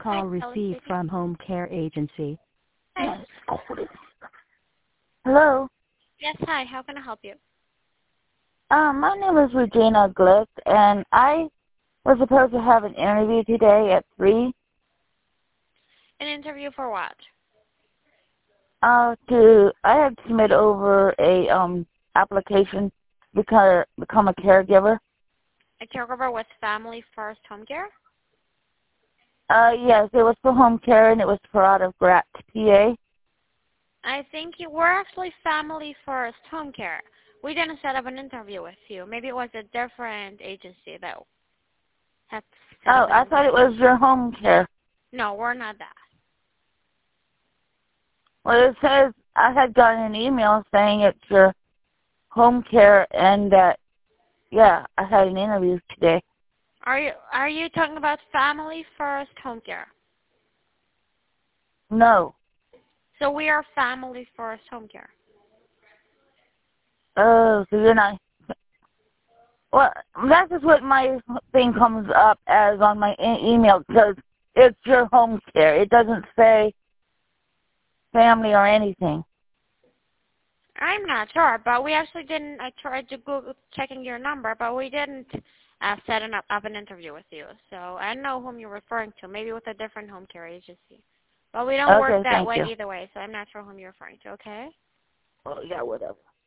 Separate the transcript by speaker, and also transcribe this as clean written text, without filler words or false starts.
Speaker 1: Hi,
Speaker 2: call
Speaker 1: Kelly
Speaker 2: received
Speaker 1: speaking.
Speaker 2: from Home Care Agency.
Speaker 1: Hi.
Speaker 3: Hello.
Speaker 1: Yes, hi. How can I help you?
Speaker 3: My name is Regina Glick, and I was supposed to have an interview today at 3.
Speaker 1: An interview for what?
Speaker 3: I had submitted over a application to become a caregiver.
Speaker 1: A caregiver with Family First Home Care?
Speaker 3: Yes, it was for home care, and it was for out of Grat, PA.
Speaker 1: I think you were actually Family First Home Care. We didn't set up an interview with you. Maybe it was a different agency that had set
Speaker 3: Oh,
Speaker 1: up an
Speaker 3: I thought it
Speaker 1: interview.
Speaker 3: was your home care.
Speaker 1: No, we're not that.
Speaker 3: Well, it says I had gotten an email saying it's your home care, and that, yeah, I had an interview today.
Speaker 1: Are you talking about Family First Home Care?
Speaker 3: No.
Speaker 1: So we are Family First Home Care.
Speaker 3: Oh, so you're not. Well, that's just what my thing comes up as on my email, because it's your home care. It doesn't say family or anything.
Speaker 1: I'm not sure, but we actually didn't. I tried to Google checking your number, but we didn't set up an interview with you. So I don't know whom you're referring to. Maybe with a different home care agency. But we don't work
Speaker 3: Okay,
Speaker 1: that
Speaker 3: thank
Speaker 1: way
Speaker 3: you.
Speaker 1: either way, so I'm not sure whom you're referring to. Okay.
Speaker 3: Well, yeah, whatever.